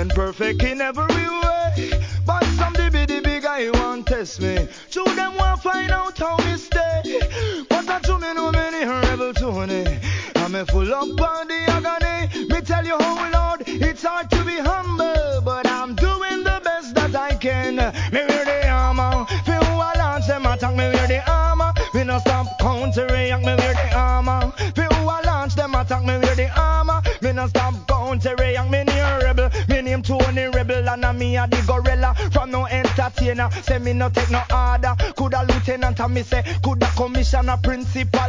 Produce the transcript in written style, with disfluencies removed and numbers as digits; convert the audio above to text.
and perfect in every way. But some dibby guy want test me. Two them want find out how me stay. But I to me know many rebel Tony. I'm full up on the agony. Me tell you how Lord, it's hard to be humble, but I'm doing the best that I can. Me wear the armor. Feel who I launch them attack. Me wear the armor. Me no stop counter react. Me wear the armor. Feel who I launch them attack. Me wear the armor. Me no stop counter react. Me near rebel. Me name Tony Rebel and a me a the gorilla. From no entertainer. Say me no take no order. Coulda lieutenant and me say coulda commissioner principal.